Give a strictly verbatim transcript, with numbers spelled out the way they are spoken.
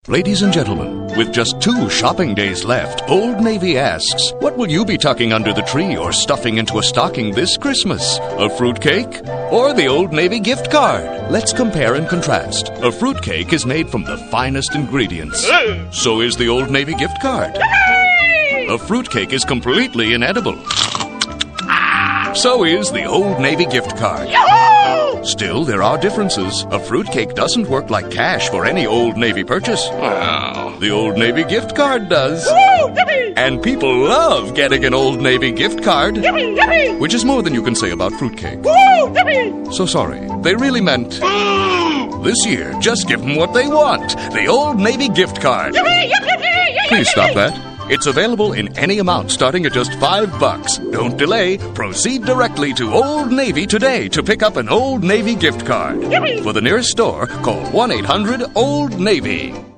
Ladies and gentlemen, with just two shopping days left, Old Navy asks, what will you be tucking under the tree or stuffing into a stocking this Christmas? A fruitcake or the Old Navy gift card? Let's compare and contrast. A fruitcake is made from the finest ingredients. So is the Old Navy gift card. A fruitcake is completely inedible. So is the Old Navy gift card. Still, there are differences. A fruitcake doesn't work like cash for any Old Navy purchase. Oh. The Old Navy gift card does. And people love getting an Old Navy gift card. Which is more than you can say about fruitcake. So sorry, they really meant... This year, just give them what they want. The Old Navy gift card. Please stop that. It's available in any amount starting at just five bucks. Don't delay. Proceed directly to Old Navy today to pick up an Old Navy gift card. For the nearest store, call one eight hundred old navy.